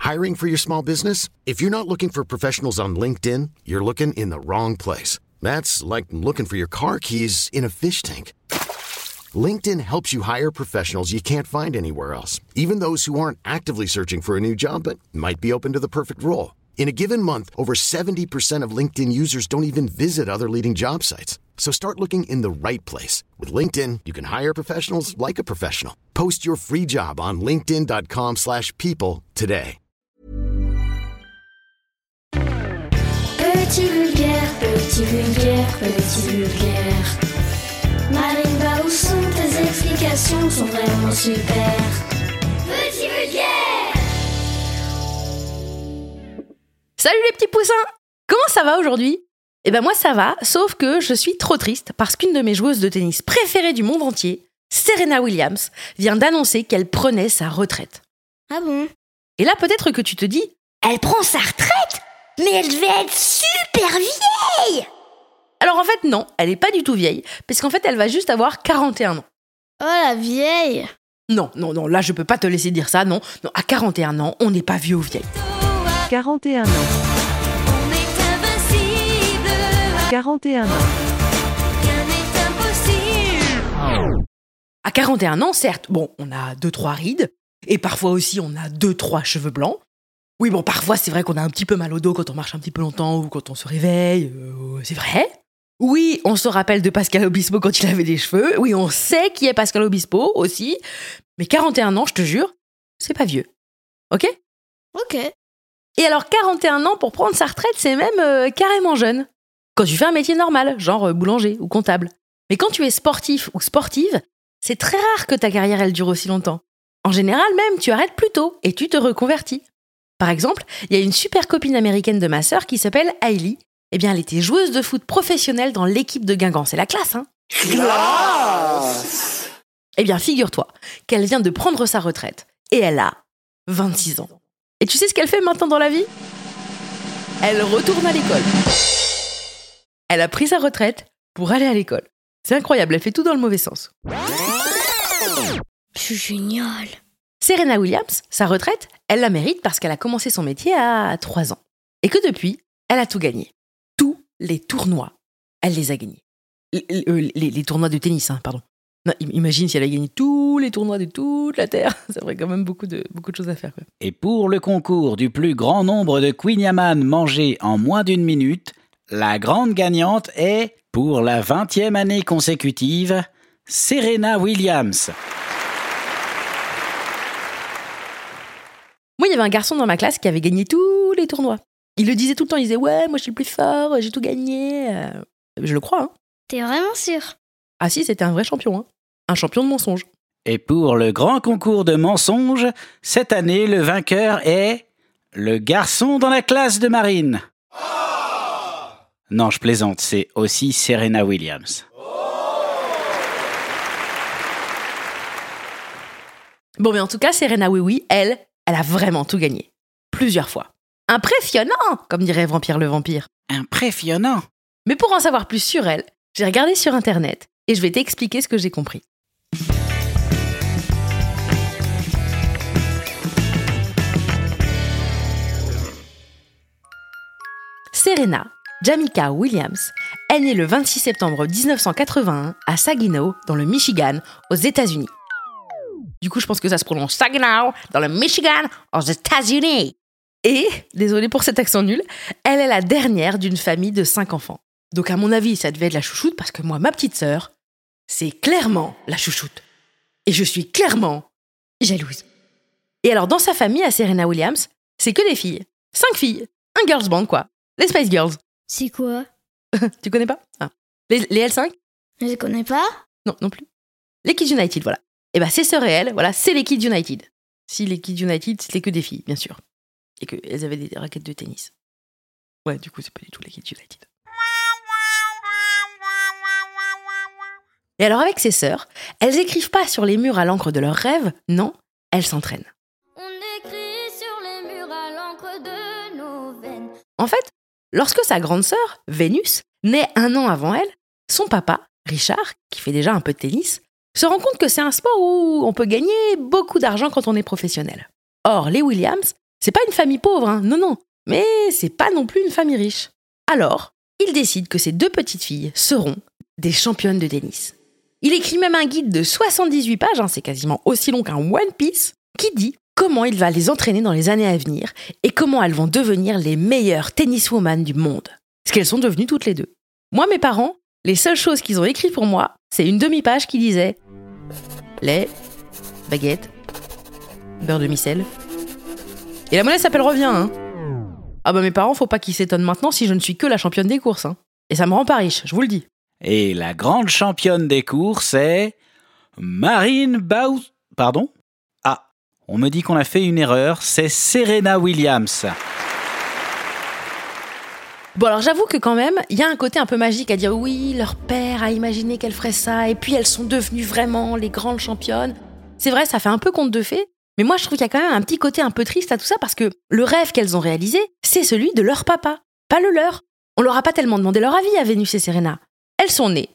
Hiring for your small business? If you're not looking for professionals on LinkedIn, you're looking in the wrong place. That's like looking for your car keys in a fish tank. LinkedIn helps you hire professionals you can't find anywhere else, even those who aren't actively searching for a new job but might be open to the perfect role. In a given month, over 70% of LinkedIn users don't even visit other leading job sites. So start looking in the right place. With LinkedIn, you can hire professionals like a professional. Post your free job on linkedin.com/people today. Petit vulgaire, petit vulgaire, petit vulgaire. Marine, va où sont tes explications, sont vraiment super. Petit vulgaire. Salut les petits poussins! Comment ça va aujourd'hui? Eh ben moi ça va, sauf que je suis trop triste parce qu'une de mes joueuses de tennis préférées du monde entier, Serena Williams, vient d'annoncer qu'elle prenait sa retraite. Ah bon? Et là peut-être que tu te dis, Elle prend sa retraite? Mais elle devait être super vieille! alors en fait non, elle est pas du tout vieille, parce qu'en fait elle va juste avoir 41 ans. Oh la vieille! Non, là je peux pas te laisser dire ça, non, à 41 ans, on n'est pas vieux ou vieille. 41 ans. On est invincible. 41 ans. Rien n'est impossible. À 41 ans, certes, bon, on a 2-3 rides, et parfois aussi on a 2-3 cheveux blancs. Oui, bon, parfois c'est vrai qu'on a un petit peu mal au dos quand on marche un petit peu longtemps ou quand on se réveille, c'est vrai. Oui, on se rappelle de Pascal Obispo quand il avait des cheveux. Oui, on sait qui est Pascal Obispo aussi. Mais 41 ans, je te jure, c'est pas vieux. Ok ? Ok. Et alors 41 ans pour prendre sa retraite, c'est même carrément jeune. Quand tu fais un métier normal, genre boulanger ou comptable. Mais quand tu es sportif ou sportive, c'est très rare que ta carrière elle dure aussi longtemps. En général même, tu arrêtes plus tôt et tu te reconvertis. Par exemple, il y a une super copine américaine de ma sœur qui s'appelle Hailey. Eh bien, elle était joueuse de foot professionnelle dans l'équipe de Guingamp. C'est la classe, hein ? Classe ! Eh bien, figure-toi qu'elle vient de prendre sa retraite et elle a 26 ans. Et tu sais ce qu'elle fait maintenant dans la vie ? Elle retourne à l'école. Elle a pris sa retraite pour aller à l'école. C'est incroyable, elle fait tout dans le mauvais sens. C'est génial. Serena Williams, sa retraite, elle la mérite parce qu'elle a commencé son métier à 3 ans. Et que depuis, elle a tout gagné. Tous les tournois, elle les a gagnés. Les tournois de tennis, pardon. Non, imagine si elle a gagné tous les tournois de toute la Terre. Ça ferait quand même beaucoup de choses à faire, quoi. Et pour le concours du plus grand nombre de Queen Yaman mangés en moins d'une minute, la grande gagnante est, pour la 20e année consécutive, Serena Williams. Moi, il y avait un garçon dans ma classe qui avait gagné tous les tournois. Il le disait tout le temps, il disait « Ouais, moi je suis le plus fort, j'ai tout gagné. » Je le crois, hein. T'es vraiment sûr? Ah si, c'était un vrai champion, hein. Un champion de mensonges. Et pour le grand concours de mensonges, cette année, le vainqueur est le garçon dans la classe de Marine. Non, je plaisante, c'est aussi Serena Williams. Bon, mais en tout cas, Serena oui, elle a vraiment tout gagné. Plusieurs fois. Impressionnant, comme dirait Vampire le Vampire. Impressionnant. Mais pour en savoir plus sur elle, j'ai regardé sur Internet et je vais t'expliquer ce que j'ai compris. Serena Jamaica Williams est née le 26 septembre 1981 à Saginaw, dans le Michigan, aux États-Unis. Du coup, je pense que ça se prononce Saginaw, dans le Michigan, aux États-Unis. Et, désolée pour cet accent nul, elle est la dernière d'une famille de 5 enfants. Donc à mon avis, ça devait être la chouchoute parce que moi, ma petite sœur, c'est clairement la chouchoute. Et je suis clairement jalouse. Et alors, dans sa famille, à Serena Williams, c'est que des filles. 5 filles. Un girls band, quoi. Les Spice Girls. C'est quoi? Tu connais pas? Les L5? Je connais pas. Non plus. Les Kids United, voilà. Et bah, ses sœurs et elles, voilà, c'est les Kids United. Si les Kids United, c'était que des filles, bien sûr. Et qu'elles avaient des raquettes de tennis. Ouais, du coup, c'est pas du tout les Kids United. Et alors, avec ses sœurs, elles écrivent pas sur les murs à l'encre de leurs rêves, non, elles s'entraînent. On écrit sur les murs à l'encre de nos veines. En fait, lorsque sa grande sœur, Vénus, naît 1 an avant elle, son papa, Richard, qui fait déjà un peu de tennis, se rend compte que c'est un sport où on peut gagner beaucoup d'argent quand on est professionnel. Or, les Williams, C'est pas une famille pauvre, hein, non. Mais c'est pas non plus une famille riche. Alors, il décide que ses 2 petites filles seront des championnes de tennis. Il écrit même un guide de 78 pages, c'est quasiment aussi long qu'un One Piece, qui dit comment il va les entraîner dans les années à venir et comment elles vont devenir les meilleures tenniswomen du monde. Ce qu'elles sont devenues toutes les 2. Moi, mes parents, les seules choses qu'ils ont écrites pour moi, c'est une demi-page qui disait lait, baguette, beurre de micelle. Et la monnaie s'appelle revient, hein. Ah bah mes parents, faut pas qu'ils s'étonnent maintenant si je ne suis que la championne des courses, hein. Et ça me rend pas riche, je vous le dis. Et la grande championne des courses est Marine Baus... Pardon ? Ah, on me dit qu'on a fait une erreur, c'est Serena Williams. Bon alors j'avoue que quand même, il y a un côté un peu magique à dire oui, leur père a imaginé qu'elle ferait ça, et puis elles sont devenues vraiment les grandes championnes. C'est vrai, ça fait un peu conte de fées, mais moi je trouve qu'il y a quand même un petit côté un peu triste à tout ça, parce que le rêve qu'elles ont réalisé, c'est celui de leur papa, pas le leur. On leur a pas tellement demandé leur avis à Vénus et Serena. Elles sont nées.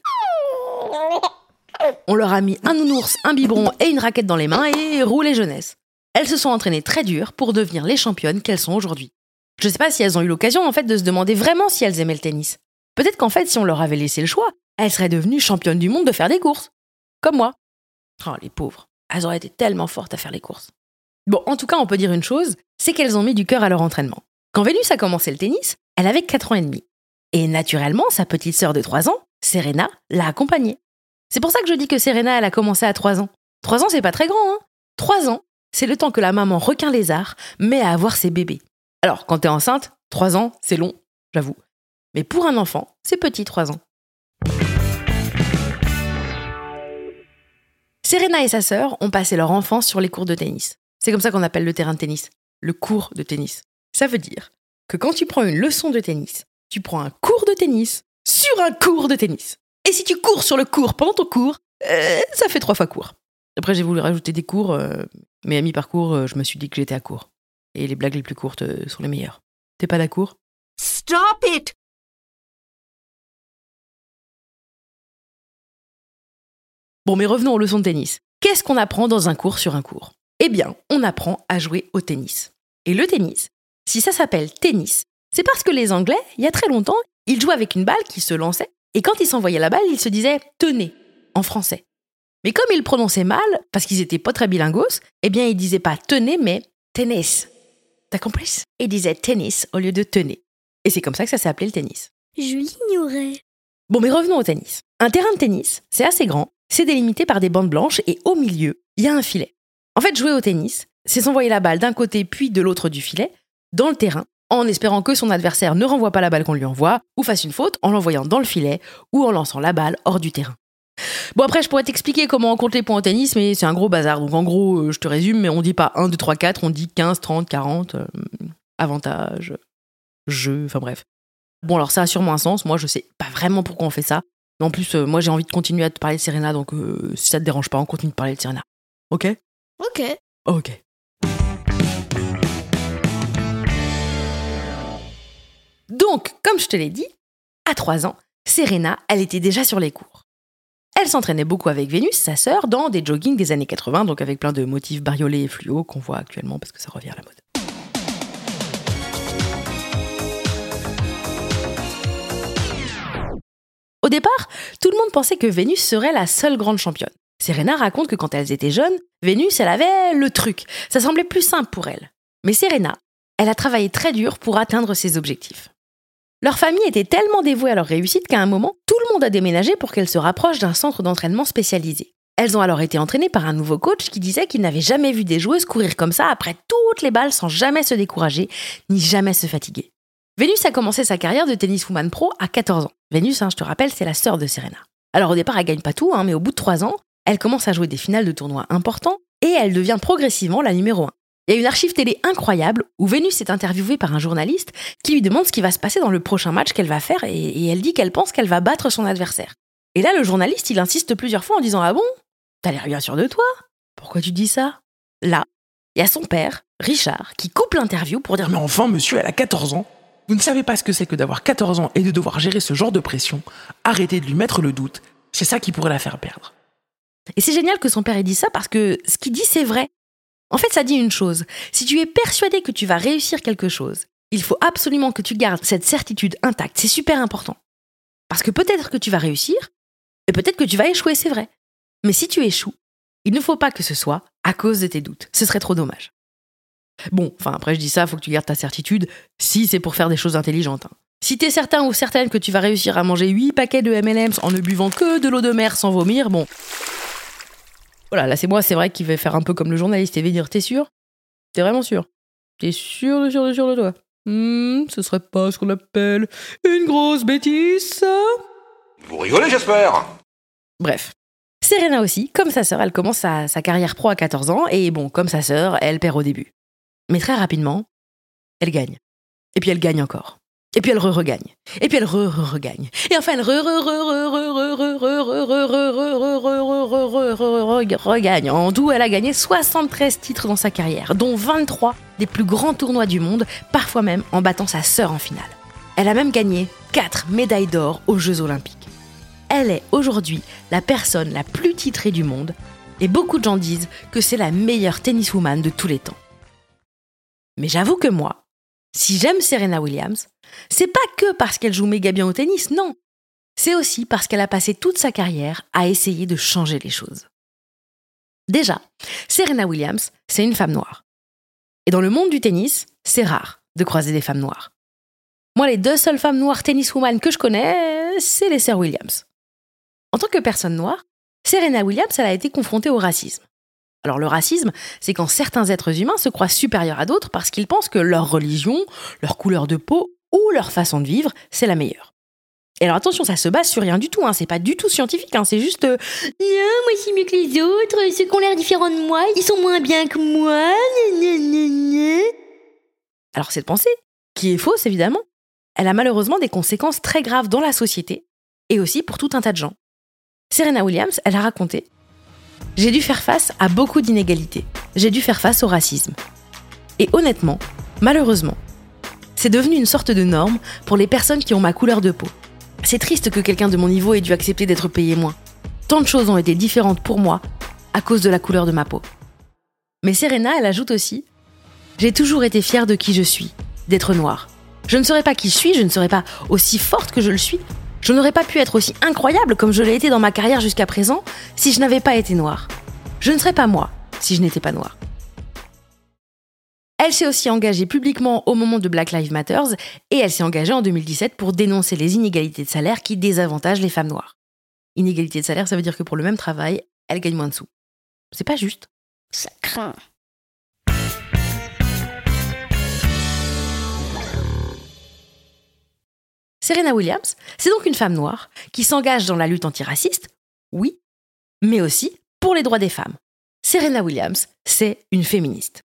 On leur a mis un nounours, un biberon et une raquette dans les mains et roulé jeunesse. Elles se sont entraînées très dur pour devenir les championnes qu'elles sont aujourd'hui. Je sais pas si elles ont eu l'occasion en fait de se demander vraiment si elles aimaient le tennis. Peut-être qu'en fait si on leur avait laissé le choix, elles seraient devenues championnes du monde de faire des courses. Comme moi. Oh les pauvres, elles auraient été tellement fortes à faire les courses. Bon, en tout cas on peut dire une chose, c'est qu'elles ont mis du cœur à leur entraînement. Quand Vénus a commencé le tennis, elle avait 4 ans et demi. Et naturellement, sa petite sœur de 3 ans, Serena, l'a accompagnée. C'est pour ça que je dis que Serena, elle a commencé à 3 ans. 3 ans, c'est pas très grand, hein. 3 ans, c'est le temps que la maman requin lézard met à avoir ses bébés. Alors, quand t'es enceinte, 3 ans, c'est long, j'avoue. Mais pour un enfant, c'est petit 3 ans. Serena et sa sœur ont passé leur enfance sur les cours de tennis. C'est comme ça qu'on appelle le terrain de tennis, le cours de tennis. Ça veut dire que quand tu prends une leçon de tennis, tu prends un cours de tennis sur un cours de tennis. Et si tu cours sur le cours pendant ton cours, ça fait 3 fois cours. Après, j'ai voulu rajouter des cours, mais à mi-parcours, je me suis dit que j'étais à court. Et les blagues les plus courtes sont les meilleures. T'es pas d'accord ? Stop it! Bon, mais revenons aux leçons de tennis. Qu'est-ce qu'on apprend dans un cours sur un cours ? Eh bien, on apprend à jouer au tennis. Et le tennis, si ça s'appelle tennis, c'est parce que les Anglais, il y a très longtemps, ils jouaient avec une balle qui se lançait, et quand ils s'envoyaient la balle, ils se disaient « tenez » en français. Mais comme ils prononçaient mal, parce qu'ils étaient pas très bilingos, eh bien ils disaient pas « tenez » mais « tennis ». T'as compris ? Ils disaient « tennis » au lieu de « tenez ». Et c'est comme ça que ça s'est appelé le tennis. Je l'ignorais. Bon, mais revenons au tennis. Un terrain de tennis, c'est assez grand, c'est délimité par des bandes blanches, et au milieu, il y a un filet. En fait, jouer au tennis, c'est s'envoyer la balle d'un côté puis de l'autre du filet, dans le terrain, en espérant que son adversaire ne renvoie pas la balle qu'on lui envoie, ou fasse une faute en l'envoyant dans le filet, ou en lançant la balle hors du terrain. Bon, après, je pourrais t'expliquer comment on compte les points au tennis, mais c'est un gros bazar. Donc en gros, je te résume, mais on dit pas 1, 2, 3, 4, on dit 15, 30, 40, avantage, jeu, enfin bref. Bon, alors ça a sûrement un sens, moi je sais pas vraiment pourquoi on fait ça. En plus, moi j'ai envie de continuer à te parler de Serena, donc si ça te dérange pas, on continue de parler de Serena. Ok ? Ok. Ok. Donc, comme je te l'ai dit, à 3 ans, Serena, elle était déjà sur les cours. Elle s'entraînait beaucoup avec Vénus, sa sœur, dans des joggings des années 80, donc avec plein de motifs bariolés et fluo qu'on voit actuellement parce que ça revient à la mode. Au départ, tout le monde pensait que Vénus serait la seule grande championne. Serena raconte que quand elles étaient jeunes, Vénus, elle avait le truc. Ça semblait plus simple pour elle. Mais Serena, elle a travaillé très dur pour atteindre ses objectifs. Leur famille était tellement dévouée à leur réussite qu'à un moment, tout le monde a déménagé pour qu'elles se rapprochent d'un centre d'entraînement spécialisé. Elles ont alors été entraînées par un nouveau coach qui disait qu'il n'avait jamais vu des joueuses courir comme ça après toutes les balles sans jamais se décourager, ni jamais se fatiguer. Vénus a commencé sa carrière de tenniswoman pro à 14 ans. Vénus, je te rappelle, c'est la sœur de Serena. Alors au départ, elle gagne pas tout, mais au bout de 3 ans, elle commence à jouer des finales de tournois importants et elle devient progressivement la numéro 1. Il y a une archive télé incroyable où Vénus est interviewée par un journaliste qui lui demande ce qui va se passer dans le prochain match qu'elle va faire et elle dit qu'elle pense qu'elle va battre son adversaire. Et là, le journaliste, il insiste plusieurs fois en disant « Ah bon ? T'as l'air bien sûr de toi ? Pourquoi tu dis ça ?» Là, il y a son père, Richard, qui coupe l'interview pour dire « Mais enfin, monsieur, elle a 14 ans. Vous ne savez pas ce que c'est que d'avoir 14 ans et de devoir gérer ce genre de pression. Arrêtez de lui mettre le doute. C'est ça qui pourrait la faire perdre. » Et c'est génial que son père ait dit ça parce que ce qu'il dit, c'est vrai. En fait, ça dit une chose. Si tu es persuadé que tu vas réussir quelque chose, il faut absolument que tu gardes cette certitude intacte. C'est super important. Parce que peut-être que tu vas réussir, et peut-être que tu vas échouer, c'est vrai. Mais si tu échoues, il ne faut pas que ce soit à cause de tes doutes. Ce serait trop dommage. Bon, après je dis ça, il faut que tu gardes ta certitude si c'est pour faire des choses intelligentes. Si t'es certain ou certaine que tu vas réussir à manger 8 paquets de M&M's en ne buvant que de l'eau de mer sans vomir, bon... Voilà, là c'est moi, c'est vrai qu'il va faire un peu comme le journaliste et va dire « T'es sûr ? T'es vraiment sûr ? T'es sûr de toi ? Ce serait pas ce qu'on appelle une grosse bêtise, ça ?» Vous rigolez, j'espère. Bref. Serena aussi, comme sa sœur, elle commence sa carrière pro à 14 ans et bon, comme sa sœur, elle perd au début. Mais très rapidement, elle gagne. Et puis elle gagne encore. Et puis elle regagne. Et puis elle regagne. Et enfin elle regagne. En tout, elle a gagné 73 titres dans sa carrière, dont 23 des plus grands tournois du monde, parfois même en battant sa sœur en finale. Elle a même gagné 4 médailles d'or aux Jeux Olympiques. Elle est aujourd'hui la personne la plus titrée du monde et beaucoup de gens disent que c'est la meilleure tenniswoman de tous les temps. Mais j'avoue que moi, si j'aime Serena Williams, c'est pas que parce qu'elle joue méga bien au tennis, non. C'est aussi parce qu'elle a passé toute sa carrière à essayer de changer les choses. Déjà, Serena Williams, c'est une femme noire. Et dans le monde du tennis, c'est rare de croiser des femmes noires. Moi, les 2 seules femmes noires tenniswoman que je connais, c'est les sœurs Williams. En tant que personne noire, Serena Williams, elle a été confrontée au racisme. Alors le racisme, c'est quand certains êtres humains se croient supérieurs à d'autres parce qu'ils pensent que leur religion, leur couleur de peau ou leur façon de vivre, c'est la meilleure. Et alors attention, ça se base sur rien du tout, c'est pas du tout scientifique, c'est juste non, moi c'est mieux que les autres, ceux qui ont l'air différents de moi, ils sont moins bien que moi. Alors cette pensée, qui est fausse évidemment, elle a malheureusement des conséquences très graves dans la société et aussi pour tout un tas de gens. Serena Williams, elle a raconté « J'ai dû faire face à beaucoup d'inégalités. J'ai dû faire face au racisme. Et honnêtement, malheureusement, c'est devenu une sorte de norme pour les personnes qui ont ma couleur de peau. C'est triste que quelqu'un de mon niveau ait dû accepter d'être payé moins. Tant de choses ont été différentes pour moi à cause de la couleur de ma peau. » Mais Serena, elle ajoute aussi « J'ai toujours été fière de qui je suis, d'être noire. Je ne serais pas qui je suis, je ne serais pas aussi forte que je le suis. Je n'aurais pas pu être aussi incroyable comme je l'ai été dans ma carrière jusqu'à présent si je n'avais pas été noire. Je ne serais pas moi si je n'étais pas noire. » Elle s'est aussi engagée publiquement au moment de Black Lives Matter et elle s'est engagée en 2017 pour dénoncer les inégalités de salaire qui désavantagent les femmes noires. Inégalité de salaire, ça veut dire que pour le même travail, elle gagne moins de sous. C'est pas juste. Ça craint. Serena Williams, c'est donc une femme noire qui s'engage dans la lutte antiraciste, oui, mais aussi pour les droits des femmes. Serena Williams, c'est une féministe.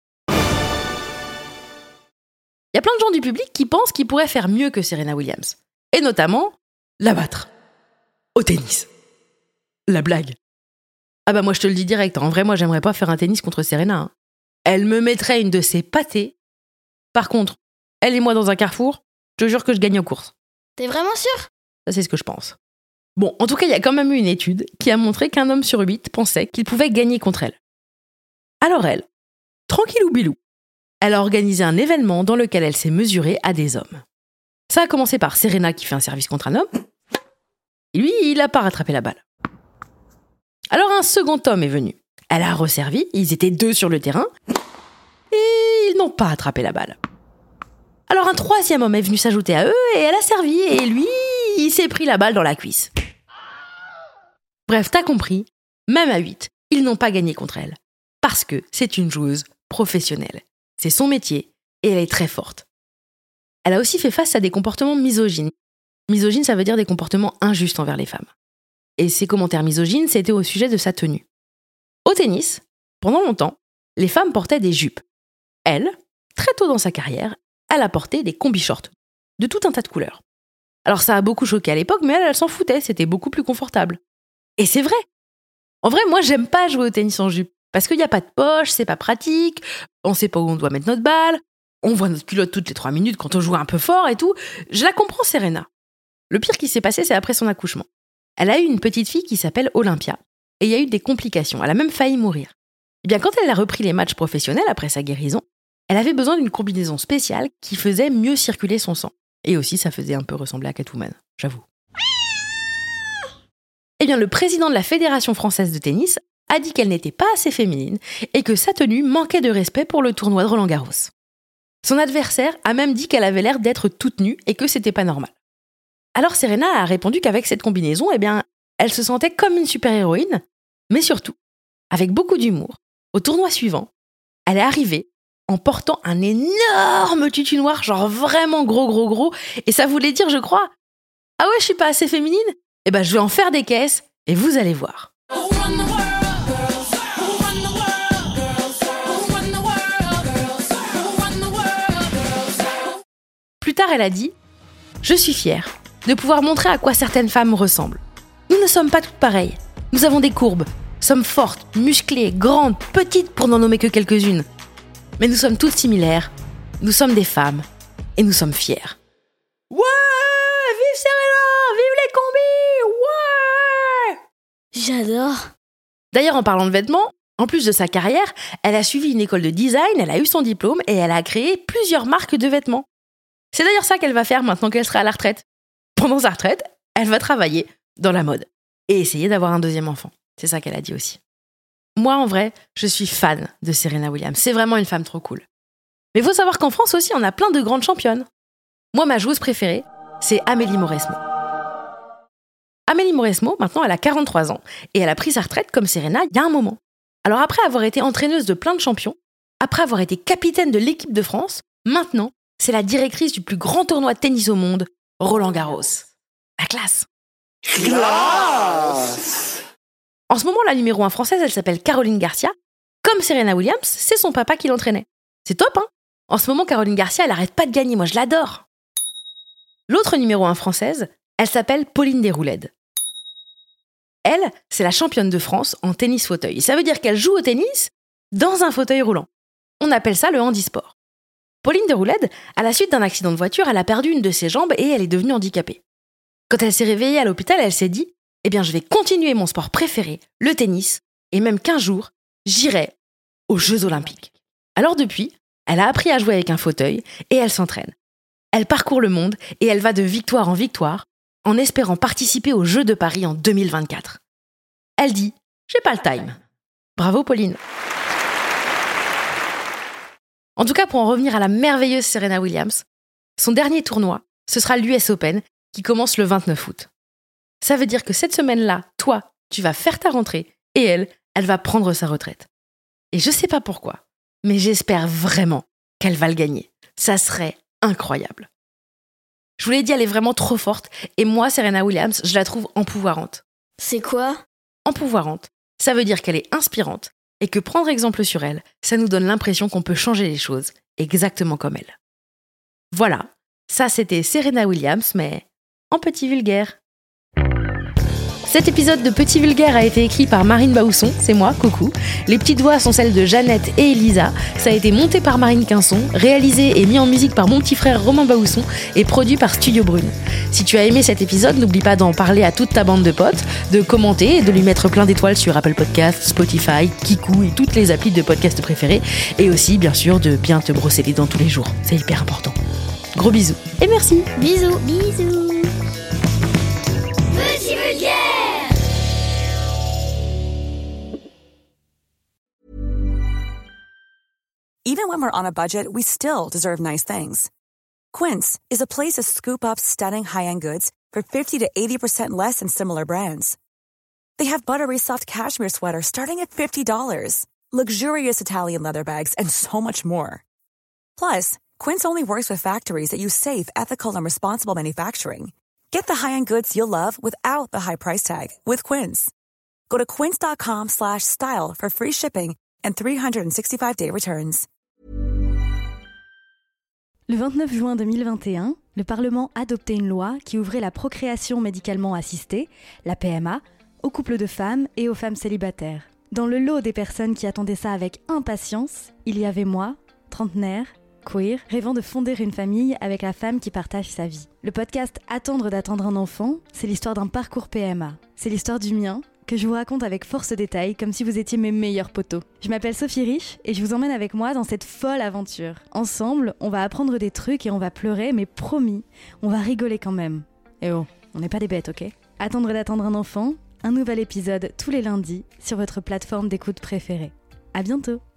Il y a plein de gens du public qui pensent qu'ils pourraient faire mieux que Serena Williams, et notamment la battre au tennis. La blague. Ah bah moi je te le dis direct, en vrai moi j'aimerais pas faire un tennis contre Serena. Elle me mettrait une de ses pâtés. Par contre, elle et moi dans un carrefour, je te jure que je gagne aux courses. T'es vraiment sûr ? Ça, c'est ce que je pense. Bon, en tout cas, il y a quand même eu une étude qui a montré qu'un homme sur 8 pensait qu'il pouvait gagner contre elle. Alors elle, tranquillou bilou, elle a organisé un événement dans lequel elle s'est mesurée à des hommes. Ça a commencé par Serena qui fait un service contre un homme. Et lui, il n'a pas rattrapé la balle. Alors un second homme est venu. Elle a resservi, ils étaient 2 sur le terrain, et ils n'ont pas attrapé la balle. Alors un troisième homme est venu s'ajouter à eux et elle a servi et lui, il s'est pris la balle dans la cuisse. Bref, t'as compris, même à 8, ils n'ont pas gagné contre elle. Parce que c'est une joueuse professionnelle. C'est son métier et elle est très forte. Elle a aussi fait face à des comportements misogynes. Misogyne, ça veut dire des comportements injustes envers les femmes. Et ces commentaires misogynes, c'était au sujet de sa tenue. Au tennis, pendant longtemps, les femmes portaient des jupes. Elle, très tôt dans sa carrière, elle a porté des combi-shorts de tout un tas de couleurs. Alors ça a beaucoup choqué à l'époque, mais elle s'en foutait, c'était beaucoup plus confortable. Et c'est vrai. En vrai, moi, j'aime pas jouer au tennis en jupe, parce qu'il n'y a pas de poche, c'est pas pratique, on sait pas où on doit mettre notre balle, on voit notre culotte toutes les 3 minutes quand on joue un peu fort et tout. Je la comprends, Serena. Le pire qui s'est passé, c'est après son accouchement. Elle a eu une petite fille qui s'appelle Olympia, et il y a eu des complications, elle a même failli mourir. bien, quand elle a repris les matchs professionnels après sa guérison, elle avait besoin d'une combinaison spéciale qui faisait mieux circuler son sang. Et aussi, ça faisait un peu ressembler à Catwoman, j'avoue. Eh bien, le président de la Fédération française de tennis a dit qu'elle n'était pas assez féminine et que sa tenue manquait de respect pour le tournoi de Roland-Garros. Son adversaire a même dit qu'elle avait l'air d'être toute nue et que c'était pas normal. Alors Serena a répondu qu'avec cette combinaison, eh bien, elle se sentait comme une super-héroïne, mais surtout, avec beaucoup d'humour. Au tournoi suivant, elle est arrivée en portant un énorme tutu noir, genre vraiment gros, et ça voulait dire, je crois, « Ah ouais, je suis pas assez féminine ? Eh ben, je vais en faire des caisses, et vous allez voir. » Plus tard, elle a dit « Je suis fière de pouvoir montrer à quoi certaines femmes ressemblent. Nous ne sommes pas toutes pareilles. Nous avons des courbes, sommes fortes, musclées, grandes, petites pour n'en nommer que quelques-unes. Mais nous sommes toutes similaires. Nous sommes des femmes et nous sommes fières. » Ouais, vive Serena, vive les combis, ouais. J'adore. D'ailleurs, en parlant de vêtements, en plus de sa carrière, elle a suivi une école de design, elle a eu son diplôme et elle a créé plusieurs marques de vêtements. C'est d'ailleurs ça qu'elle va faire maintenant qu'elle sera à la retraite. Pendant sa retraite, elle va travailler dans la mode et essayer d'avoir un deuxième enfant. C'est ça qu'elle a dit aussi. Moi, en vrai, je suis fan de Serena Williams. C'est vraiment une femme trop cool. Mais il faut savoir qu'en France aussi, on a plein de grandes championnes. Moi, ma joueuse préférée, c'est Amélie Mauresmo. Amélie Mauresmo, maintenant, elle a 43 ans et elle a pris sa retraite comme Serena il y a un moment. Alors après avoir été entraîneuse de plein de champions, après avoir été capitaine de l'équipe de France, maintenant, c'est la directrice du plus grand tournoi de tennis au monde, Roland-Garros. La classe. En ce moment, la numéro 1 française, elle s'appelle Caroline Garcia. Comme Serena Williams, c'est son papa qui l'entraînait. C'est top, hein ? En ce moment, Caroline Garcia, elle arrête pas de gagner. Moi, je l'adore. L'autre numéro 1 française, elle s'appelle Pauline Déroulède. Elle, c'est la championne de France en tennis fauteuil. Ça veut dire qu'elle joue au tennis dans un fauteuil roulant. On appelle ça le handisport. Pauline Déroulède, à la suite d'un accident de voiture, elle a perdu une de ses jambes et elle est devenue handicapée. Quand elle s'est réveillée à l'hôpital, elle s'est dit « Eh bien, je vais continuer mon sport préféré, le tennis, et même qu'un jour, j'irai aux Jeux Olympiques. » Alors depuis, elle a appris à jouer avec un fauteuil et elle s'entraîne. Elle parcourt le monde et elle va de victoire en victoire en espérant participer aux Jeux de Paris en 2024. Elle dit « J'ai pas le time. » Bravo Pauline. En tout cas, pour en revenir à la merveilleuse Serena Williams, son dernier tournoi, ce sera l'US Open qui commence le 29 août. Ça veut dire que cette semaine-là, toi, tu vas faire ta rentrée et elle va prendre sa retraite. Et je sais pas pourquoi, mais j'espère vraiment qu'elle va le gagner. Ça serait incroyable. Je vous l'ai dit, elle est vraiment trop forte et moi, Serena Williams, je la trouve empouvoirante. C'est quoi ? Empouvoirante, ça veut dire qu'elle est inspirante et que prendre exemple sur elle, ça nous donne l'impression qu'on peut changer les choses exactement comme elle. Voilà, ça c'était Serena Williams, mais en petit vulgaire. Cet épisode de Petit Vulgaire a été écrit par Marine Baousson, c'est moi, coucou. Les petites voix sont celles de Jeannette et Elisa. Ça a été monté par Marine Quinson, réalisé et mis en musique par mon petit frère Romain Baousson et produit par Studio Brune. Si tu as aimé cet épisode, n'oublie pas d'en parler à toute ta bande de potes, de commenter et de lui mettre plein d'étoiles sur Apple Podcasts, Spotify, Kiku et toutes les applis de podcast préférées. Et aussi, bien sûr, de bien te brosser les dents tous les jours. C'est hyper important. Gros bisous et merci. Bisous. Bisous. Petit vulgaire. Even when we're on a budget, we still deserve nice things. Quince is a place to scoop up stunning high-end goods for 50 to 80% less than similar brands. They have buttery soft cashmere sweaters starting at $50, luxurious Italian leather bags, and so much more. Plus, Quince only works with factories that use safe, ethical, and responsible manufacturing. Get the high-end goods you'll love without the high price tag with Quince. Go to quince.com/style for free shipping and 365-day returns. Le 29 juin 2021, le Parlement adoptait une loi qui ouvrait la procréation médicalement assistée, la PMA, aux couples de femmes et aux femmes célibataires. Dans le lot des personnes qui attendaient ça avec impatience, il y avait moi, trentenaire, queer, rêvant de fonder une famille avec la femme qui partage sa vie. Le podcast Attendre d'attendre un enfant, c'est l'histoire d'un parcours PMA. C'est l'histoire du mien, que je vous raconte avec force détail comme si vous étiez mes meilleurs potos. Je m'appelle Sophie Rich et je vous emmène avec moi dans cette folle aventure. Ensemble, on va apprendre des trucs et on va pleurer, mais promis, on va rigoler quand même. Et oh, on n'est pas des bêtes, ok ? Attendre d'attendre un enfant, un nouvel épisode tous les lundis sur votre plateforme d'écoute préférée. À bientôt!